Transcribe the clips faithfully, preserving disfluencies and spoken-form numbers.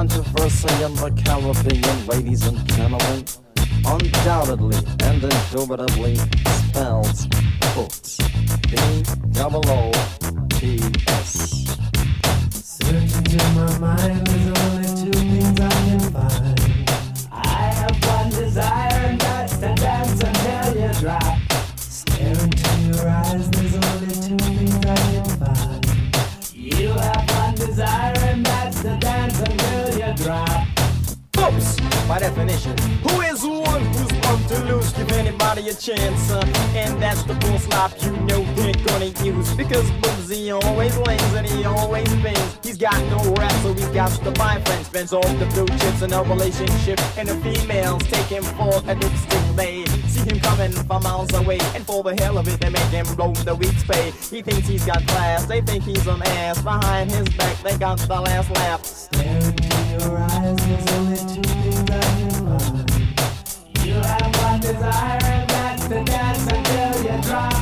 controversy in the Caribbean, ladies and gentlemen, undoubtedly and indubitably spells boots. B O O T S. Searching in my mind, there's only two things I can find. I have one desire, and that's to dance until you drop. Stare into your eyes, there's only two things I can find. You have one desire, and that's to dance until you drop. Oops! By definition, who is the one who's about to lose? Give anybody a chance, uh, and that's the bull slop you know they're gonna use. Because Boozy always lays and he always pays. He's got no rap, so he's got to buy friends. Spends all the blue chips in a relationship, and the females take him for a dipstick. They see him coming from miles away, and for the hell of it, they make him blow the week's pay. He thinks he's got class, they think he's an ass. Behind his back, they got the last laugh. Stare into your eyes, there's only two things I can find. You have one desire, and that's to dance until you drop.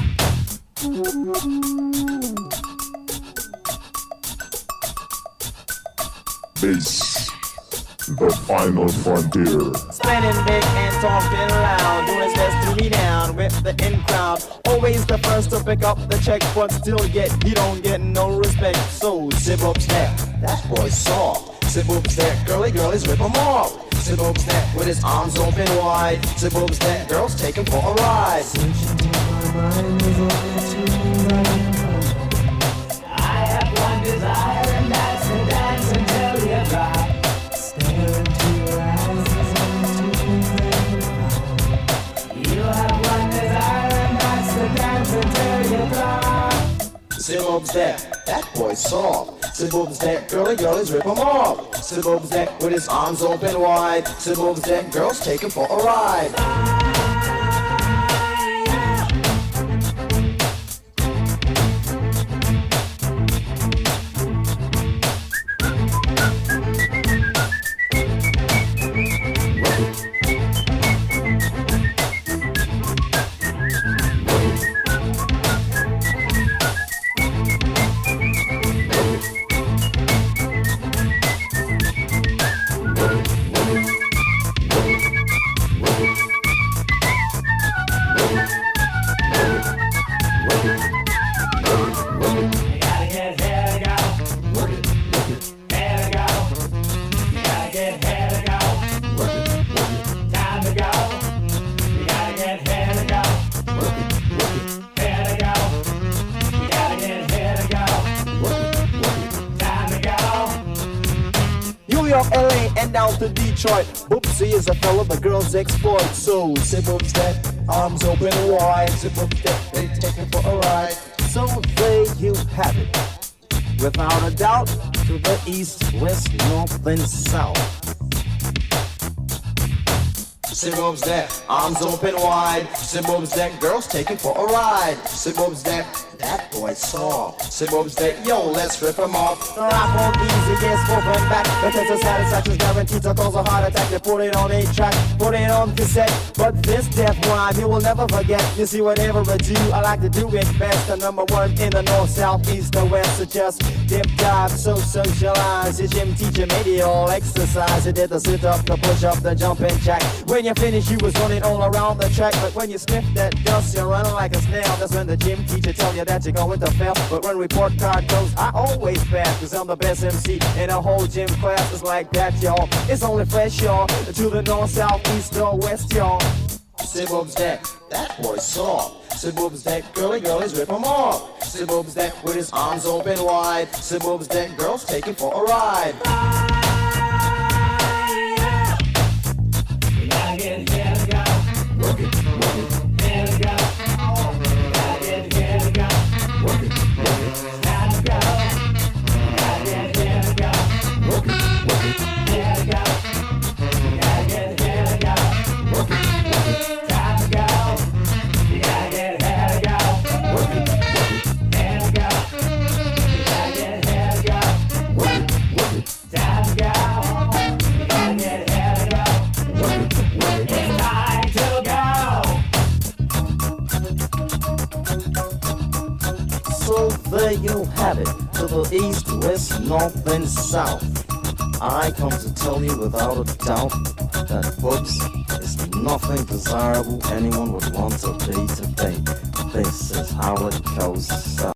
Bass, the final frontier. Spinning big and talking loud, doing his best to be down with the in crowd. Always the first to pick up the check, but still yet he don't get no respect. So zip up snap, that boy's soft. Zip up snap, girly girlies rip him off. Zip up snap with his arms open wide. Zip up snap, girls take him for a ride. Searching in my mind, there's only two things I can find. I have one desire, and that's to dance until you drop. Stare into your eyes, there's only two things I can find. You have one desire, and that's to dance until you drop. Zip up snap, that boy's soft. Zip up snap, girly girlies rip him off. Zip up snap with his arms open wide. Zip up snap, girls take him for a ride. L A and down to Detroit. Boopsie is a fella the girls exploit. So zip up step, arms open wide. Zip up step, they take him for a ride. So there you have it. Without a doubt, to the east, west, north, and south. Zip up step, arms open wide. Zip up step, girls take him for a ride. Zip up step, that boy saw. Zip up step, yo, let's rip him off. The rock won't easy, gets open back. Because the satisfaction's guaranteed to cause a heart attack. They put it on a track, put it on cassette. But this death rhyme you will never forget. You see, whatever I do, I like to do it best. The number one in the north, south, east, or west. So just dip, dive, so socialize. Your gym teacher made it all exercise. You did the sit up, the push up, the jump and jack. When you finish, you was running all around the track. But when you sniff that dust, you're running like a snail. That's when the gym teacher tell you that you're going to fail. But when report card goes, I always pass. Cause I'm the best M C in a whole gym class. It's like that, y'all. It's only fresh, y'all. To the north, south, east, or west, y'all. Sibob's that, that boy saw. Sibob's that, girly girlies rip him off. Sibob's that, with his arms open wide. Sibob's that, girls take him for a ride. You gotta get here to go. Work it, work it, here to go. You gotta get here to go. Work it, work it, time to go. You gotta get here to go. Work it, work it, here to go. You gotta get here to go. Work it, work it, time to go. You gotta get here to go. Work it, work it, here to go. You gotta get here to go. Work it, work it, time to go. You gotta get here to go. Work it, work it, it's time to go. So there you have it, to the east, west, north, and south. I come to tell you without a doubt that books is nothing desirable anyone would want to pay to pay. This is how it goes.